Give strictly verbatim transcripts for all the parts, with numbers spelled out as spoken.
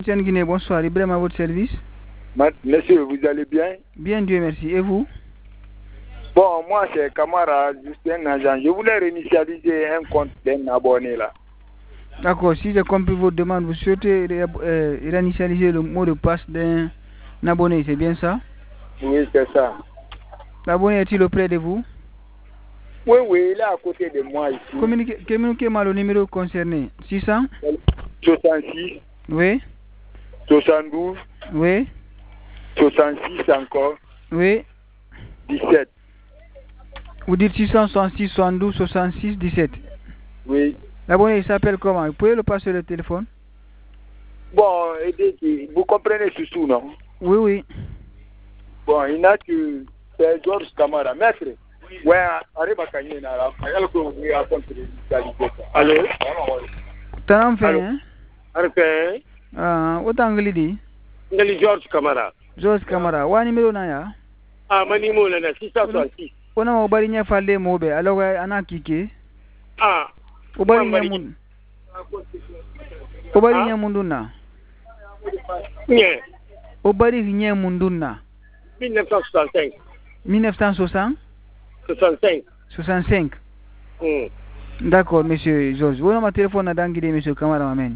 Tiens Guinée, bonsoir. Ibrahim à votre service. Monsieur, vous allez bien? Bien, Dieu merci. Et vous? Bon, moi, c'est Camara, Justin Agent. Je voulais réinitialiser un compte d'un abonné là. D'accord. Si j'ai compris votre demande, vous souhaitez euh, réinitialiser le mot de passe d'un abonné, c'est bien ça? Oui, c'est ça. L'abonné est-il auprès de vous? Oui, oui, il est à côté de moi ici. Communiquez, communiquez-moi le numéro concerné. six cents? soixante-six. Oui. soixante-douze. Oui. soixante-six encore. Oui. dix-sept. Vous dites six cent soixante-six, soixante-douze, soixante-six, dix-sept. Oui. L'abonné il s'appelle comment? Vous pouvez le passer sur le téléphone? Bon, vous comprenez surtout, non? Oui, oui. Bon, il n'a que c'est Georges Camara. Maître, ouais, arrive à Kanye, là. Allô? T'en fais, hein? Arfe, Ah, autant que dit. ngali George Camara. George Camara. Wa numéro na ya? Ah, mani mo na six cent soixante-six. Ona mo bari nya falle mo be alors ana kike. Ah. O bari nya mun. O bari nya munduna. Nye. O bari nya munduna. mille neuf cent soixante-cinq. mille neuf cent soixante? soixante-cinq. soixante-cinq. Hmm. D'accord, monsieur Georges. Vous avez mon téléphone à Dangide, monsieur Camara, amen.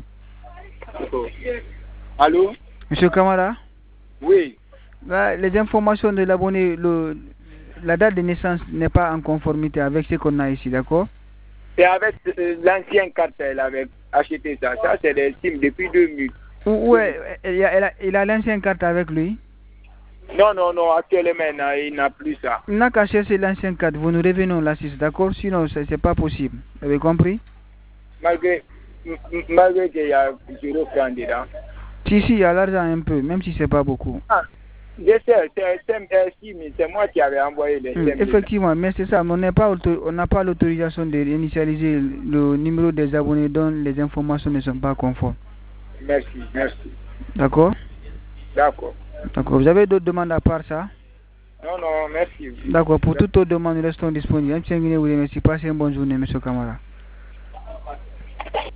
Allô? Monsieur Camara? Oui. Là, les informations de l'abonné, le, la date de naissance n'est pas en conformité avec ce qu'on a ici, d'accord? C'est avec euh, l'ancienne carte, elle avait acheté ça. Ça, c'est des sims depuis deux mille. Ouais, il a, il a l'ancienne carte avec lui? Non, non, non, actuellement, il n'a plus ça. Il n'a qu'à chercher l'ancienne carte, vous nous revenons là, d'accord? Sinon, ce n'est pas possible. Vous avez compris? Malgré, malgré qu'il y a zéro franc dedans. Si, si, il y a l'argent un peu, même si ce n'est pas beaucoup. Ah, je sais, c'est moi qui avais envoyé les mmh, effectivement, mais c'est ça, on n'a pas, pas l'autorisation d'initialiser le numéro des abonnés dont les informations ne sont pas conformes. Merci, merci. D'accord? D'accord. D'accord. Vous avez d'autres demandes à part ça? Non, non, merci. D'accord. Pour toutes autres demandes, nous restons disponibles. Merci. Passez une bonne journée, monsieur Camara.